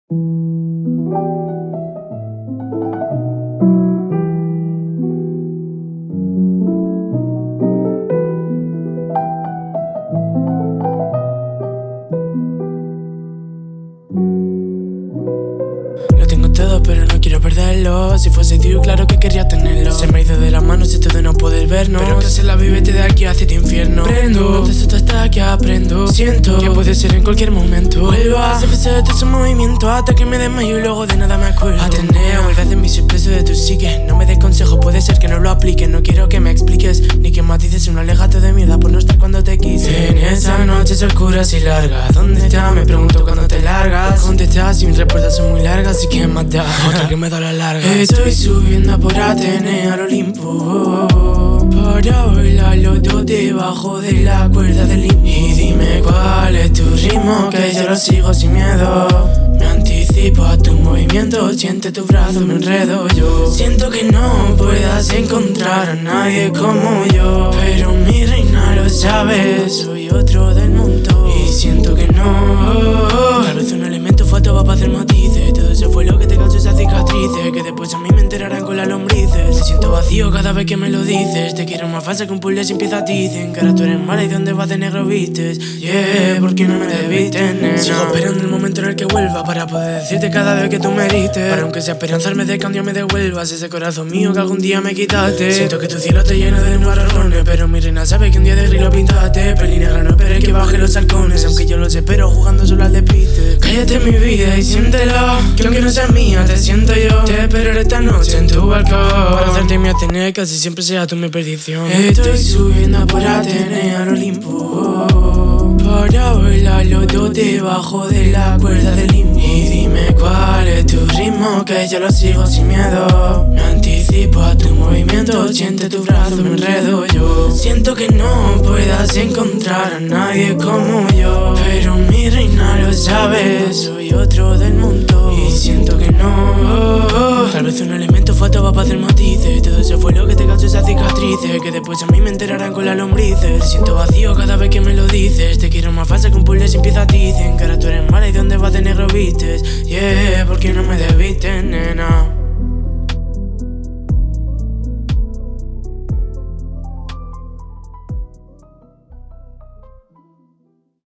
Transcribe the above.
Lo tengo todo pero no quiero perderlo. Si fuese tío claro que quería tenerlo. Se me ha ido de las manos esto de no poder vernos. Pero que se la vivete de aquí hacia tu infierno. Prendo, de esto hasta que aprendo. Siento que puede ser en cualquier momento. Vuelva, se pese de todo ese movimiento hasta que me desmayo y luego de nada me acuerdo. Ateneo, vuelve a hacer mi sorpresa de tu psique. No me des consejo, puede ser que no lo aplique. No quiero que me expliques, ni que matices un alegato de mierda por no estar cuando te quise. En esas noches oscuras y largas, ¿dónde estás? Me pregunto cuando te largas. Contestas y mis respuestas son muy largas, así que más da otra que me da la larga. Estoy subiendo por Atenea al Olimpo para bailarlo todo debajo de la cuerda del limbo. Y dime cuál es tu ritmo, que yo lo sigo sin miedo. Me anticipo a tu movimiento, siente tu brazo, me enredo yo. Siento que no puedas encontrar a nadie como yo, pero mi reina lo sabe, soy otro del mundo. Y siento que no, tal vez un elemento falta va para hacer matices. Todo eso fue lo que te causó esas cicatrices, que después a mí me enterarán con las lombrices. Me siento vacío cada vez que me lo dices. Te quiero más falsa que un puzzle sin piezas dicen. Que ahora tú eres mala y donde vas de negro vistes. Yeah, ¿por qué no me debiste, nena? Sigo esperando el momento en el que vuelva para poder decirte cada vez que tú me diste. Para aunque sea esperanzarme de que un día me devuelvas ese corazón mío que algún día me quitaste. Siento que tu cielo te llena de marrones, pero mi reina sabe que un día de gris lo pintaste. Peli negra, no esperes que baje los halcones, aunque yo los espero jugando solo al despiste. Cállate mi vida y siéntelo, que aunque no seas mía te siento yo. Te esperaré esta noche en tu balcón para hacerte mi Atenea, casi siempre sea tú mi perdición. Estoy subiendo por Atenea al Olimpo para bailarlo todo debajo de la cuerda del limbo. Y dime cuál es tu ritmo, que yo lo sigo sin miedo. Me anticipo a tu movimiento, siente tu brazo, me enredo yo. Siento que no puedas encontrar a nadie como yo, pero mi reina lo sabe, soy otro del mundo. Y siento que no, tal vez un elemento faltaba para hacer matices. Todo eso fue lo que te causó esas cicatrices, que después a mí me enterarán con las lombrices. Me siento vacío cada vez que me lo dices. Te quiero más falsa que un puzzle sin piezas dicen. Que ahora tú eres mala y donde vas de negro vistes. Yeah, ¿por qué no me debiste, nena?